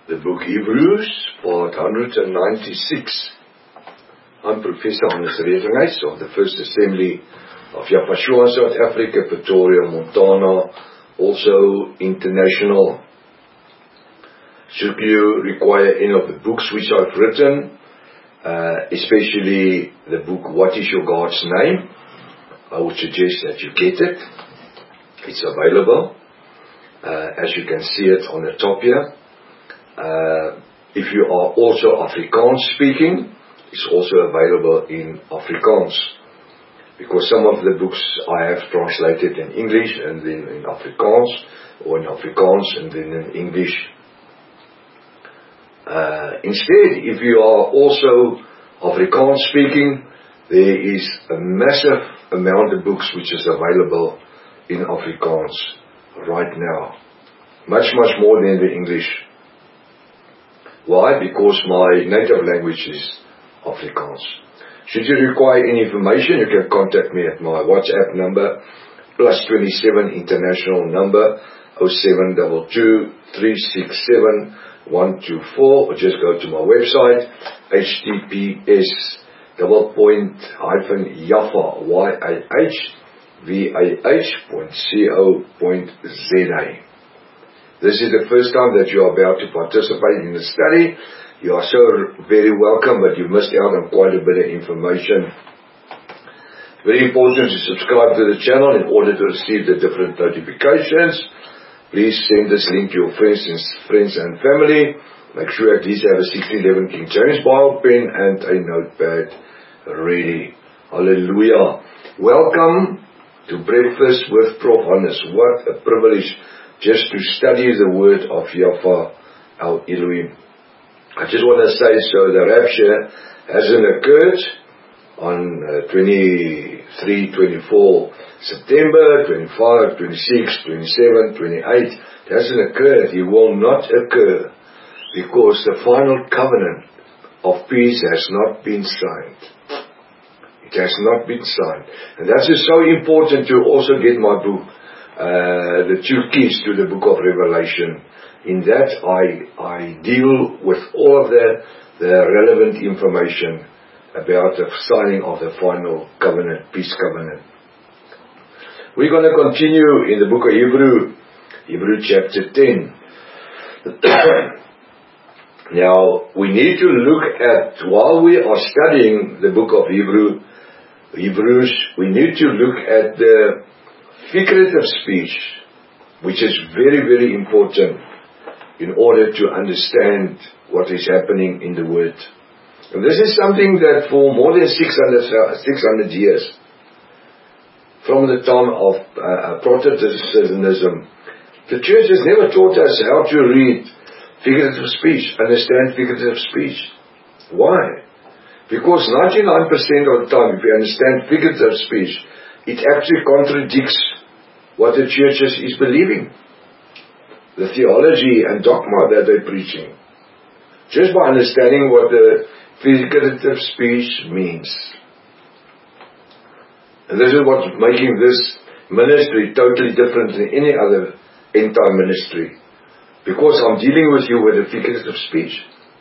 The book Hebrews, part 196. I'm Professor Hannes Redinghuis of the First Assembly of Yapashua, South Africa, Pretoria, Montana, also international. Should you require any of the books which I've written, especially the book What is Your God's Name, I would suggest that you get it. It's available, as you can see it on the top here. If you are also Afrikaans speaking, it's also available in Afrikaans, because some of the books I have translated in English and then in Afrikaans, or in Afrikaans and then in English. Instead, if you are also Afrikaans speaking, there is a massive amount of books which is available in Afrikaans right now. Much more than the English. Why? Because my native language is Afrikaans. Should you require any information, you can contact me at my WhatsApp number, +27 international number, 0722367124, or just go to my website, https://yahvah.co.za. This is the first time that you are about to participate in the study. You are so very welcome, but you missed out on quite a bit of information. Very important to subscribe to the channel in order to receive the different notifications. Please send this link to your friends and family. Make sure at least you have a 1611 King James Bible pen and a notepad ready. Hallelujah. Welcome to Breakfast with Prof. Hannes. What a privilege just to study the word of Yahweh our Elohim. I just want to say, so the rapture hasn't occurred on 23, 24 September, 25, 26, 27, 28. It hasn't occurred. It will not occur because the final covenant of peace has not been signed. It has not been signed. And that is so important to also get my book, the two keys to the book of Revelation. In that I deal with all of the relevant information about the signing of the final covenant, peace covenant. We're going to continue in the book of Hebrew chapter 10. Now, we need to look at, while we are studying the book of Hebrews, we need to look at the figurative speech, which is very important in order to understand what is happening in the Word. And this is something that for more than 600 years, from the time of Protestantism, the church has never taught us how to read figurative speech, understand figurative speech. Why? Because 99% of the time, if you understand figurative speech, it actually contradicts what the church is believing, the theology and dogma that they're preaching, just by understanding what the figurative speech means. And this is what's making this ministry totally different than any other end-time ministry, because I'm dealing with you with the figurative speech.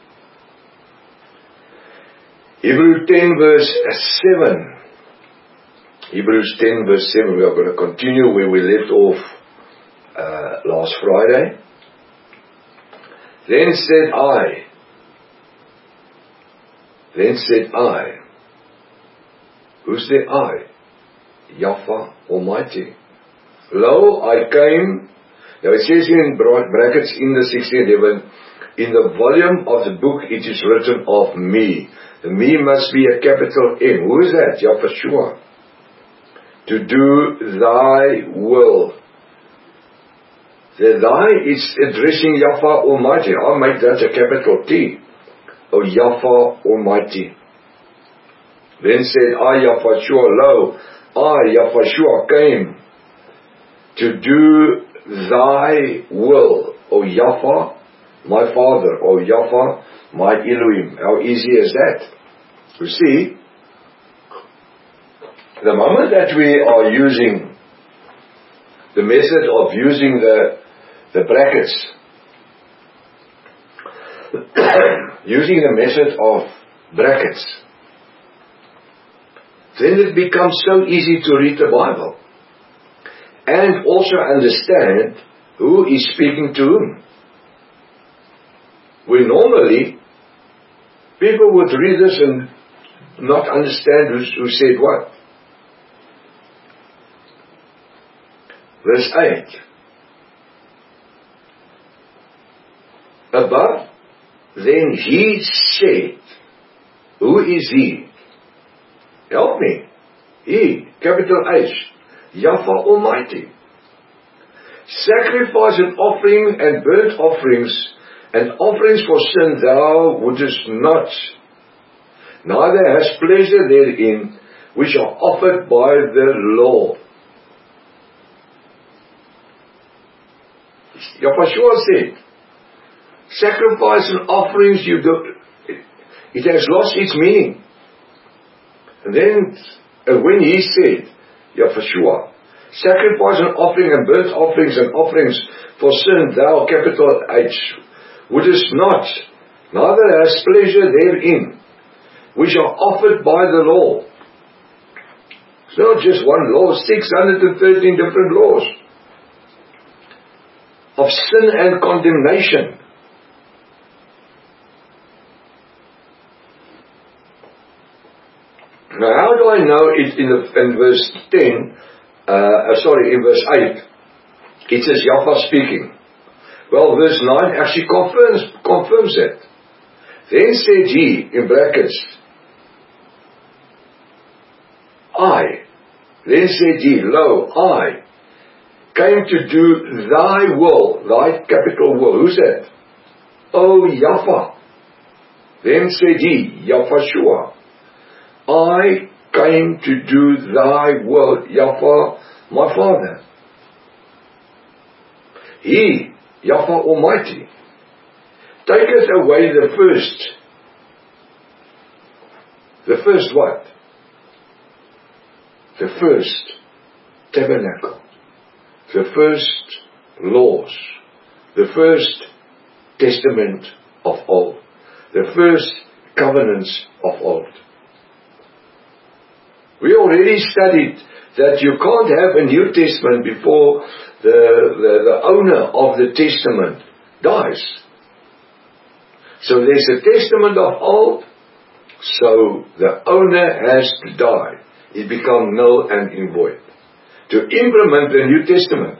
Hebrews 10 verse 7. Hebrews 10 verse 7, we are going to continue where we left off last Friday. Then said I, who's the I? Yahweh Almighty. Lo, I came, now it says in brackets in the 1611, in the volume of the book it is written of me. The me must be a capital M. Who is that? Yahweh. To do thy will. The thy is addressing Yahweh Almighty. I'll make that a capital T. O Yahweh Almighty. Then said I, Yahweh, lo, I, Yahweh, came to do thy will. O Yahweh, my Father. O Yahweh, my Elohim. How easy is that? You see, the moment that we are using the method of using the brackets, using the method of brackets, then it becomes so easy to read the Bible and also understand who is speaking to whom. When normally people would read this and not understand who said what. Verse 8. Above, then he said, who is he? Help me. He, capital H, Yahweh Almighty. Sacrifice and offering and burnt offerings and offerings for sin thou wouldest not, neither hast pleasure therein, which are offered by the law. Yahushua said, sacrifice and offerings, it has lost its meaning. And then, when he said, Yahushua, sacrifice and offering and burnt offerings and offerings for sin, thou, capital H, wouldest not, neither hast pleasure therein, which are offered by the law. It's not just one law, 613 different laws of sin and condemnation. Now, how do I know it in verse 10, in verse 8, it says Yahweh speaking. Well, verse 9 actually confirms it. Then said he, in brackets, I. Then said he, lo, I came to do thy will, thy capital will. Who's that? Oh, Yahweh. Then said he, Yahushua, I came to do thy will, Yahweh, my Father. He, Yahweh Almighty, taketh away the first. The first what? The first tabernacle. The first laws. The first testament of old. The first covenants of old. We already studied that you can't have a New Testament before the owner of the testament dies. So there's a testament of old, so the owner has to die. It becomes null and void. To implement the New Testament.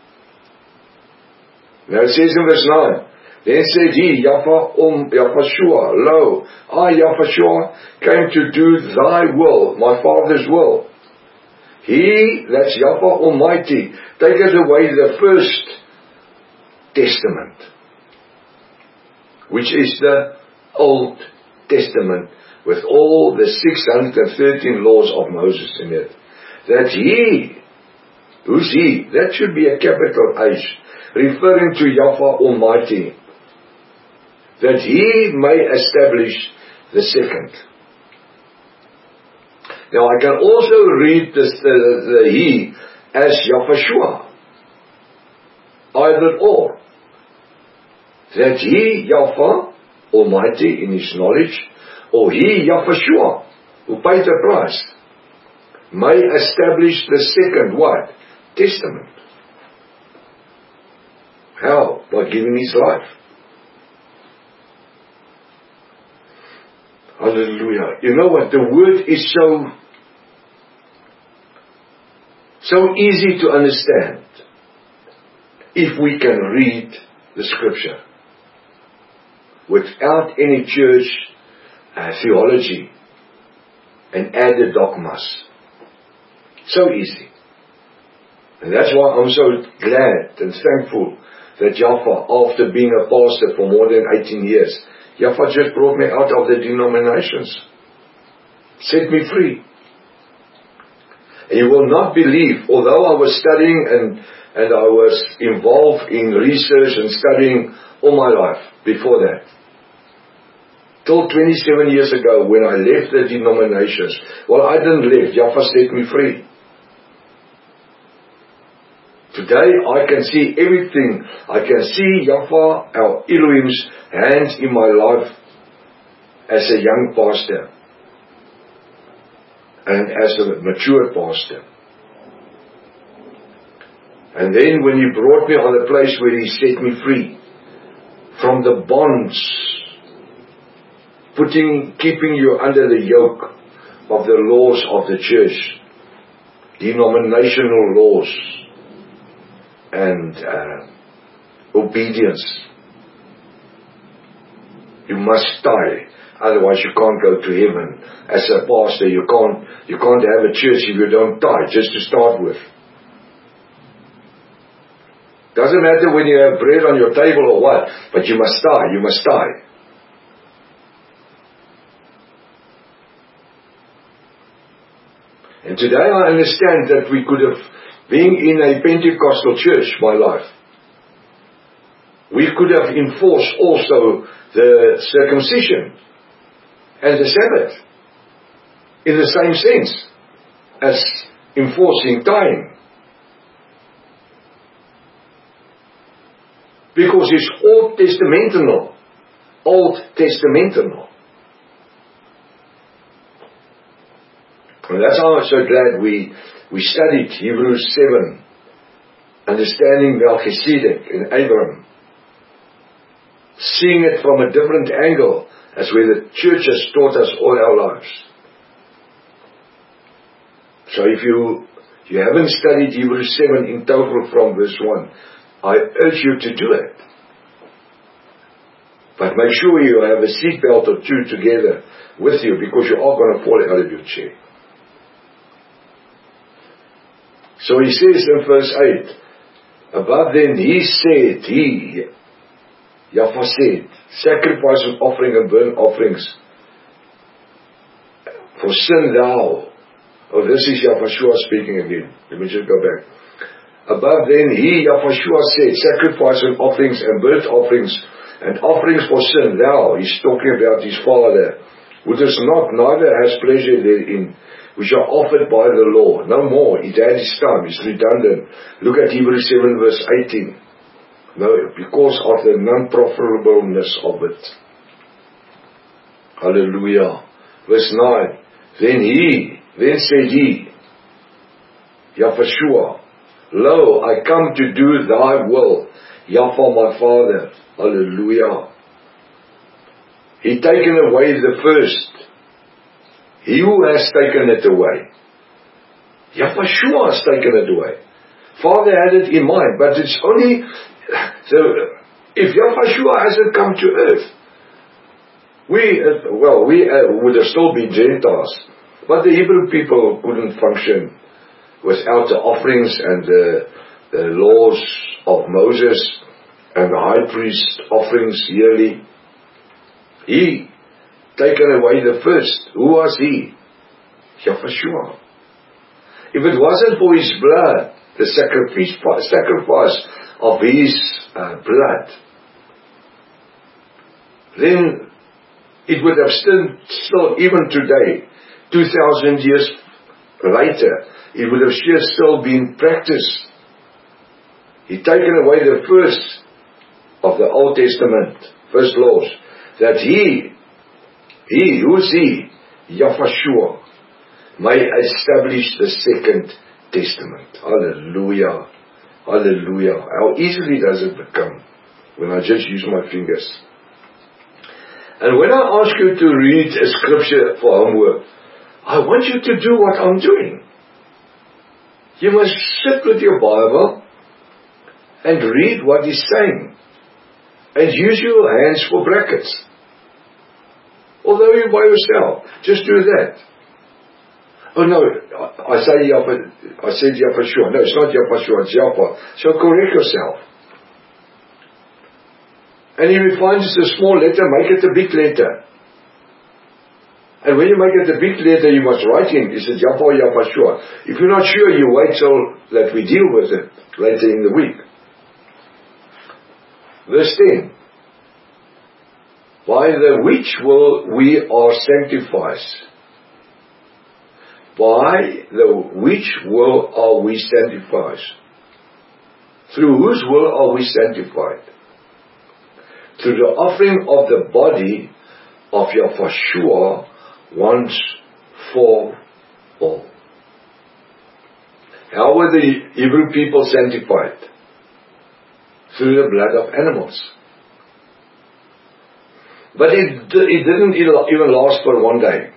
Now it says in verse 9, then said he, Yahushua, lo, I, Yahushua, came to do thy will, my Father's will. He, that's Yahweh Almighty, taketh away the first testament, which is the Old Testament, with all the 613 laws of Moses in it. That he, who's he? That should be a capital H, referring to Yahweh Almighty. That he may establish the second. Now I can also read the he as Yahushua. Either or. That he, Yahweh Almighty in his knowledge, or he, Yahushua, who paid the price, may establish the second what? Testament. How? By giving his life. Hallelujah. You know what? The word is so easy to understand if we can read the scripture without any church theology and added dogmas. So easy. And that's why I'm so glad and thankful that Yahweh, after being a pastor for more than 18 years, Yahweh just brought me out of the denominations. Set me free. And you will not believe, although I was studying and I was involved in research and studying all my life before that. Till 27 years ago when I left the denominations. Well, I didn't leave. Yahweh set me free. Today I can see everything. I can see Yahweh, our Elohim's hands in my life as a young pastor and as a mature pastor. And then when He brought me on a place where He set me free from the bonds, keeping you under the yoke of the laws of the church, denominational laws and obedience. You must die, otherwise you can't go to heaven. As a pastor, you can't have a church if you don't die, just to start with. Doesn't matter when you have bread on your table or what, but you must die. And today I understand that we could have been in a Pentecostal church, my life. We could have enforced also the circumcision and the Sabbath in the same sense as enforcing time. Because it's Old Testamental. And that's how I'm so glad we studied Hebrews 7, understanding Melchizedek and Abraham, seeing it from a different angle as where the church has taught us all our lives. So if you haven't studied Hebrews 7 in total from verse 1, I urge you to do it. But make sure you have a seatbelt or two together with you, because you are going to fall out of your chair. So he says in verse 8, above then Yahweh said, sacrifice and offering and burnt offerings for sin thou. Oh, this is Yahushua speaking again. Let me just go back. Above then Yahushua said, sacrifice and offerings and burnt offerings and offerings for sin thou. He's talking about his Father, who does not, neither has pleasure therein, which are offered by the law. No more. It had its time. It's redundant. Look at Hebrews 7 verse 18. No, because of the non-profitableness of it. Hallelujah. Verse 9. Then said he, Yahushua, lo, I come to do thy will, Yahweh my Father. Hallelujah. He taken away the first. He who has taken it away. Yahushua has taken it away. Father had it in mind, but it's only, so if Yahushua hasn't come to earth, we would have still been Gentiles, but the Hebrew people couldn't function without the offerings and the laws of Moses and the high priest offerings yearly. He taken away the first. Who was he? Yahushua. If it wasn't for his blood, the sacrifice of his blood, then it would have still, even today, 2,000 years later, it would have still been practiced. He taken away the first of the Old Testament, first laws, that he, who's he? Yahushua, may establish the second testament. Hallelujah. Hallelujah. How easily does it become when I just use my fingers? And when I ask you to read a scripture for homework, I want you to do what I'm doing. You must sit with your Bible and read what he's saying. And use your hands for brackets. Although you're by yourself, just do that. Oh no, I said Yahushua. No, it's not Yahushua, it's Yahweh. So correct yourself. And if you find it's a small letter, make it a big letter. And when you make it a big letter, you must write in. Is it Yahweh or Yahushua? If you're not sure, you wait till that we deal with it later in the week. Verse 10. By the which will we are sanctified. By the which will are we sanctified. Through whose will are we sanctified? Through the offering of the body of Yahushua once for all. How were the Hebrew people sanctified? Through the blood of animals. But it didn't even last for one day.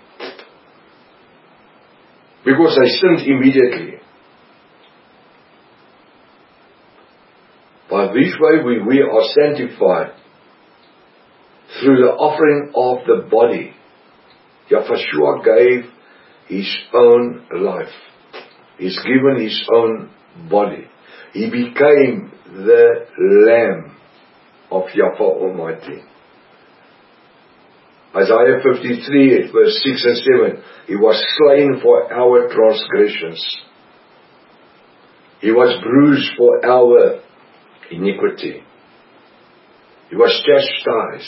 Because they sinned immediately. By this way we are sanctified through the offering of the body. Yahushua gave His own life. He's given His own body. He became the Lamb of Yahweh Almighty. Isaiah 53 verse 6 and 7. He was slain for our transgressions. He was bruised for our iniquity. He was chastised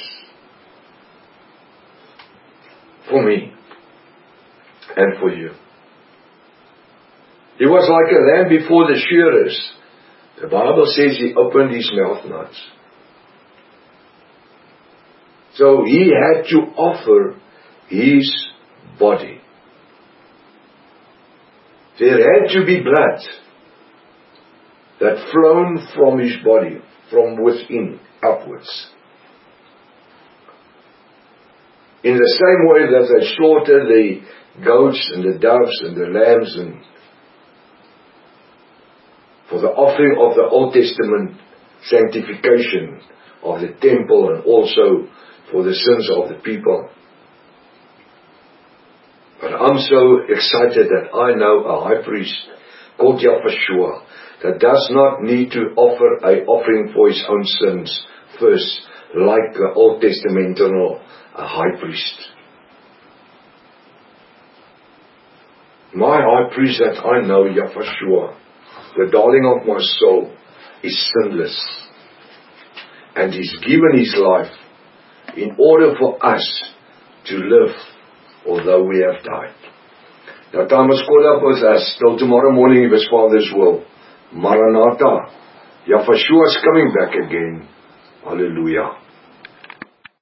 for me and for you. He was like a lamb before the shearers. The Bible says He opened His mouth not. So He had to offer His body. There had to be blood that flowed from His body, from within, upwards. In the same way that they slaughtered the goats and the doves and the lambs and for the offering of the Old Testament sanctification of the temple and also for the sins of the people. But I'm so excited that I know a high priest called Yahushua that does not need to offer an offering for his own sins first, like the Old Testamental high priest. My high priest that I know, Yahushua, the darling of my soul, is sinless. And He's given His life in order for us to live, although we have died. Now time is caught up with us. Till tomorrow morning, if His Father's will. Maranatha. Yahushua is coming back again. Hallelujah.